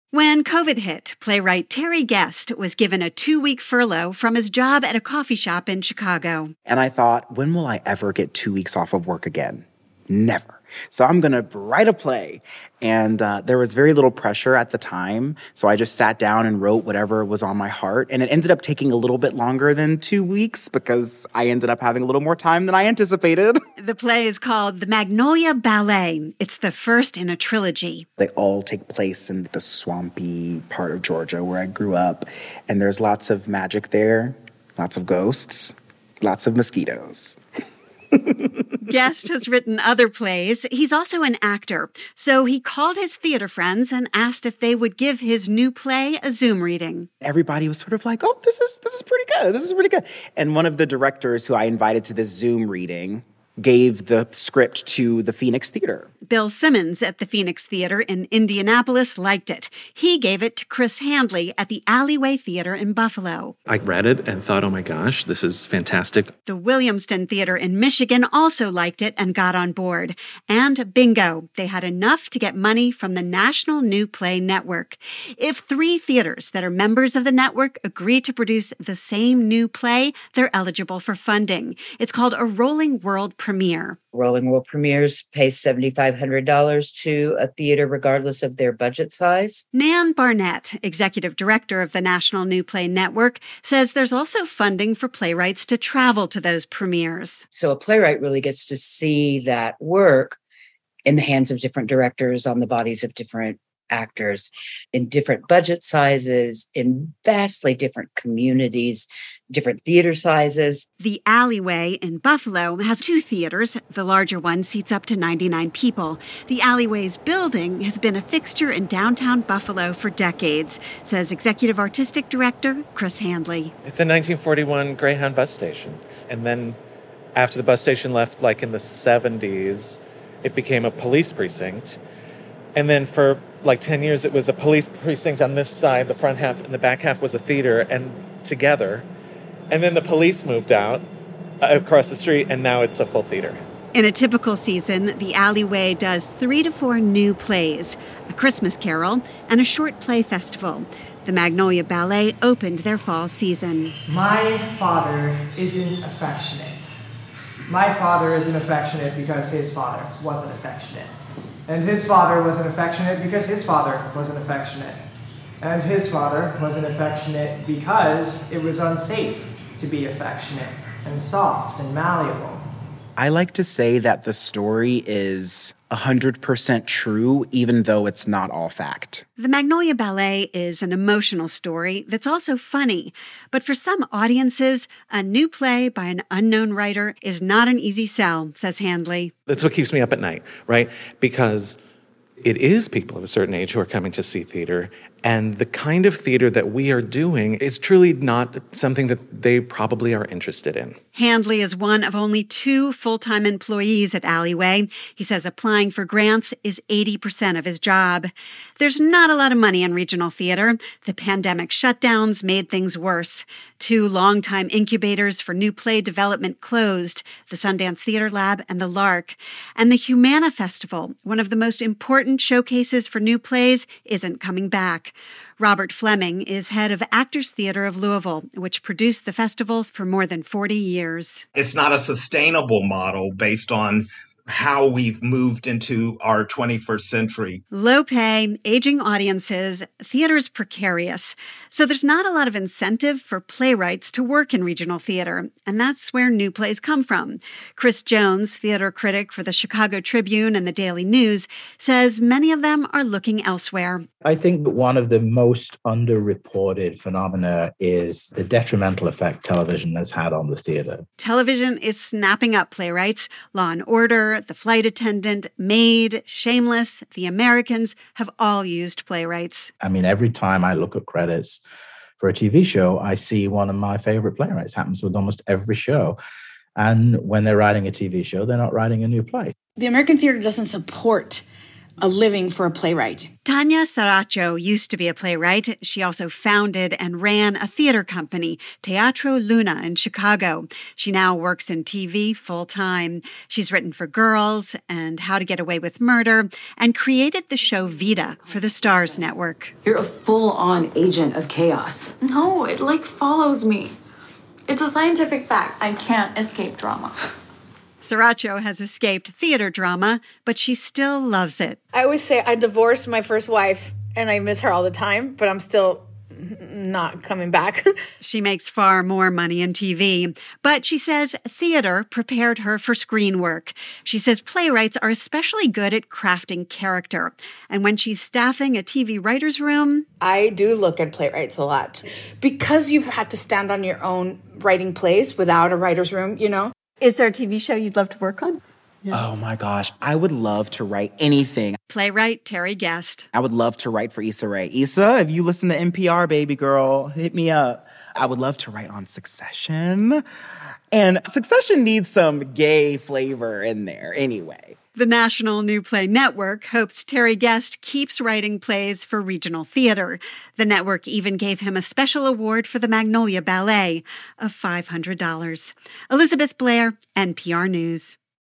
When COVID hit, playwright Terry Guest was given a 2-week furlough from his job at a coffee shop in Chicago. And I thought, when will I ever get 2 weeks off of work again? Never. So I'm going to write a play. And there was very little pressure at the time. So I just sat down and wrote whatever was on my heart. And it ended up taking a little bit longer than 2 weeks because I ended up having a little more time than I anticipated. The play is called The Magnolia Ballet. It's the first in a trilogy. They all take place in the swampy part of Georgia where I grew up. And there's lots of magic there, lots of ghosts, lots of mosquitoes. Guest has written other plays. He's also an actor. So he called his theater friends and asked if they would give his new play a Zoom reading. Everybody was sort of like, oh, this is pretty good. This is pretty good. And one of the directors who I invited to this Zoom reading gave the script to the Phoenix Theater. Bill Simmons at the Phoenix Theater in Indianapolis liked it. He gave it to Chris Handley at the Alleyway Theater in Buffalo. I read it and thought, oh my gosh, this is fantastic. The Williamston Theater in Michigan also liked it and got on board. And bingo, they had enough to get money from the National New Play Network. If 3 theaters that are members of the network agree to produce the same new play, they're eligible for funding. It's called a Rolling World Premiere. Rolling World Premieres pay $7,500 to a theater regardless of their budget size. Nan Barnett, executive director of the National New Play Network, says there's also funding for playwrights to travel to those premieres. So a playwright really gets to see that work in the hands of different directors on the bodies of different actors in different budget sizes, in vastly different communities, different theater sizes. The Alleyway in Buffalo has 2 theaters. The larger one seats up to 99 people. The Alleyway's building has been a fixture in downtown Buffalo for decades, says executive artistic director Chris Handley. It's a 1941 Greyhound bus station. And then after the bus station left, like in the 70s, it became a police precinct. And then for like 10 years, it was a police precinct on this side, the front half, and the back half was a theater, and together. And then the police moved out across the street, and now it's a full theater. In a typical season, the Alleyway does 3 to 4 new plays, a Christmas Carol, and a short play festival. The Magnolia Ballet opened their fall season. My father isn't affectionate. My father isn't affectionate because his father wasn't affectionate. And his father wasn't affectionate because his father wasn't affectionate. And his father wasn't affectionate because it was unsafe to be affectionate and soft and malleable. I like to say that the story is 100% true, even though it's not all fact. The Magnolia Ballet is an emotional story that's also funny. But for some audiences, a new play by an unknown writer is not an easy sell, says Handley. That's what keeps me up at night, right? Because it is people of a certain age who are coming to see theater, and the kind of theater that we are doing is truly not something that they probably are interested in. Handley is one of only 2 full-time employees at Alleyway. He says applying for grants is 80% of his job. There's not a lot of money in regional theater. The pandemic shutdowns made things worse. 2 longtime incubators for new play development closed, the Sundance Theater Lab and the Lark. And the Humana Festival, one of the most important showcases for new plays, isn't coming back. Robert Fleming is head of Actors Theater of Louisville, which produced the festival for more than 40 years. It's not a sustainable model based on how we've moved into our 21st century. Low pay, aging audiences, theater's precarious. So there's not a lot of incentive for playwrights to work in regional theater, and that's where new plays come from. Chris Jones, theater critic for the Chicago Tribune and the Daily News, says many of them are looking elsewhere. I think that one of the most underreported phenomena is the detrimental effect television has had on the theater. Television is snapping up playwrights. Law and Order, The Flight Attendant, Maid, Shameless, The Americans have all used playwrights. I mean, every time I look at credits for a TV show, I see one of my favorite playwrights. Happens with almost every show. And when they're writing a TV show, they're not writing a new play. The American theater doesn't support a living for a playwright. Tanya Saracho used to be a playwright. She also founded and ran a theater company, Teatro Luna, in Chicago. She now works in TV full-time. She's written for Girls and How to Get Away with Murder and created the show Vida for the Starz Network. You're a full-on agent of chaos. No, it follows me. It's a scientific fact. I can't escape drama. Saracho has escaped theater drama, but she still loves it. I always say I divorced my first wife and I miss her all the time, but I'm still not coming back. She makes far more money in TV, but she says theater prepared her for screen work. She says playwrights are especially good at crafting character. And when she's staffing a TV writer's room, I do look at playwrights a lot because you've had to stand on your own writing plays without a writer's room, you know? Is there a TV show you'd love to work on? Yeah. Oh my gosh, I would love to write anything. Playwright Terry Guest. I would love to write for Issa Rae. Issa, if you listen to NPR, baby girl, hit me up. I would love to write on Succession. And Succession needs some gay flavor in there anyway. The National New Play Network hopes Terry Guest keeps writing plays for regional theater. The network even gave him a special award for the Magnolia Ballet of $500. Elizabeth Blair, NPR News.